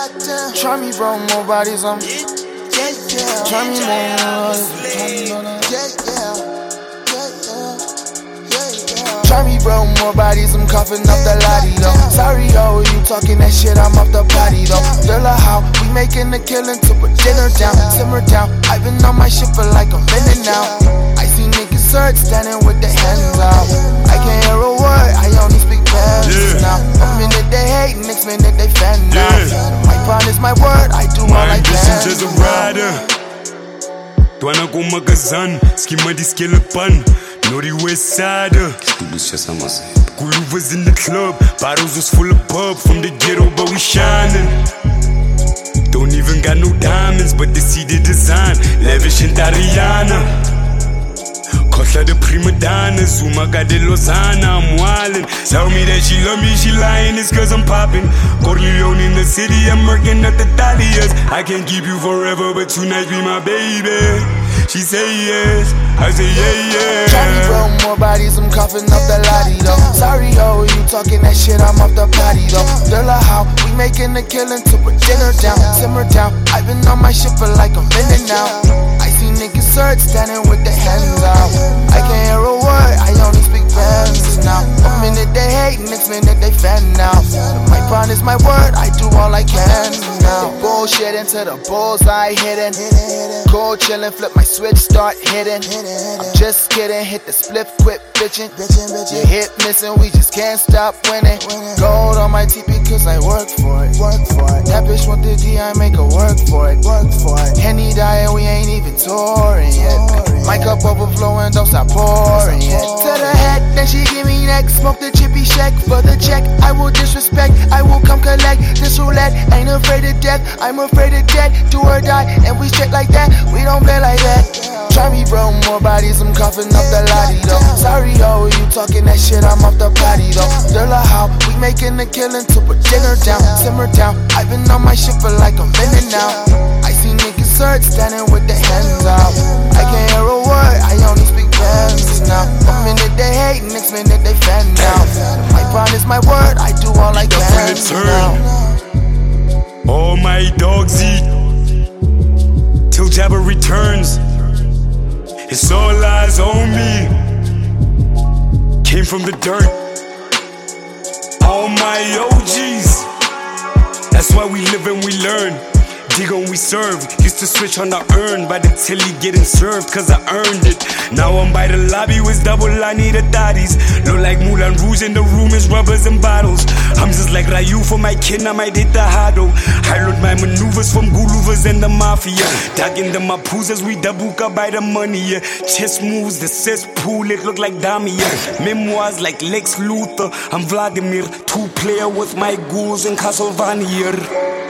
Try me, bro, more bodies, try me more, try me, bro, more bodies, I'm coughing up the lottie, though. Sorry, oh, you talking that shit, I'm off the potty, though. Girl, how we making a killing to put dinner down, simmer down. I've been on my shit for like a minute now. I see niggas search, standing with their hands out. I can't hear a word, I only speak fast now. A minute they hate, next minute they fan now. My promise, my word, I do all I can. My ambition's as a rider. Twana kumagazan, schema di skeleton. Naughty West Sider. Groove was in the club, bottles was full of pub. From the ghetto, but we shining. Don't even got no diamonds, but they see the design. Lavish and Tariana. Kotla the prima donna, Zuma got the Lozana, I'm wildin'. Tell me that she love me, she lying, it's cause I'm poppin'. Corleone in the city, I'm working at the Dahlias. I can't keep you forever, but tonight be my baby. She say yes, I say yeah. Try me, bro, more bodies, I'm coughing up the lottie, though. Sorry, oh, you talking that shit, I'm off the potty, though. Girl, how we making a killing to put dinner down, simmer down. I've been on my shit for like a minute now. I see niggas search, standing with their hands out. I can't hear a word, I only speak fast now. A minute they hate, next minute they fan now. My promise, my word, I do all I can now. Bullshit into the bullseye hitting. Cold chillin', flip my switch, start hitting. I'm just kidding, hit the spliff, quit bitching. Your hit missing, we just can't stop winning. Gold on my TP cause I work for it. That bitch want the D, I make her work for it. Henny dying, we ain't even touring yet. My cup overflowing, don't stop pouring yet. To the head, then she give me neck. Smoke the chippy shack for the check. I will disrespect, I will come collect. This roulette, ain't afraid of death, I'm afraid of death. Do or die, and we straight like that, we don't play like that. Try me, bro, more bodies, I'm coughing up the lottie, though. Sorry, oh, you talking that shit, I'm off the potty, though. Girl, how we making a killing to put dinner down, simmer down. I've been on my shit for like a minute now. I see niggas search, standing with their hands out. I can't hear a word, I only speak fast now. A minute they hate, next minute they fan now. My promise, my word, I do all I can now. All my dogs eat till Jabba returns. It's all eyes on me. Came from the dirt. All my OGs. That's why we live and we learn. Dig on we serve. Used to switch on the urn by the tilly getting served cause I earned it. Now I'm by the lobby with double I need a daddies. Look like Moulin Rouge in the room is rubbers and bottles. I'm just like Ryu for my kid, I might hit the hado. I learned my maneuvers from Guluvers and the Mafia. Dug into my poos as we dabuka by the money, yeah. Chess moves, the cesspool, it look like Damia. Memoirs like Lex Luthor, I'm Vladimir. 2-player with my ghouls in Castlevania.